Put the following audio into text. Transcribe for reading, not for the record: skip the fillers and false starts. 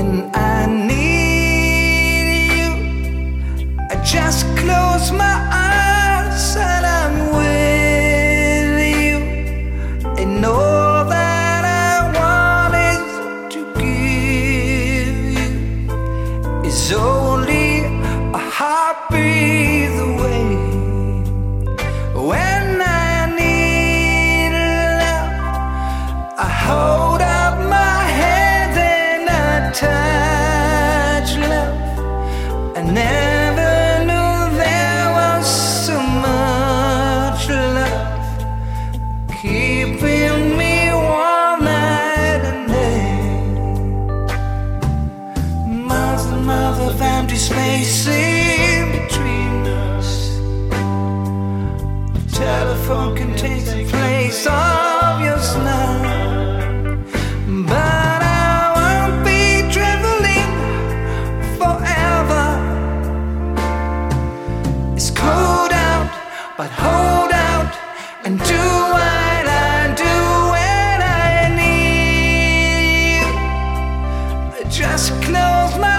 when I need you. I just close my eyes and I'm with you, and all that I want is to give you is only a heartbeat away. When I need love, I hold up my hand and I touch love. I never knew there was so much love keeping me warm night and day. Miles and miles of empty space in between us. Telephone can take the place of your smile, but I won't be traveling forever. It's cold out, but hold out and do what I do when I need you. I just close my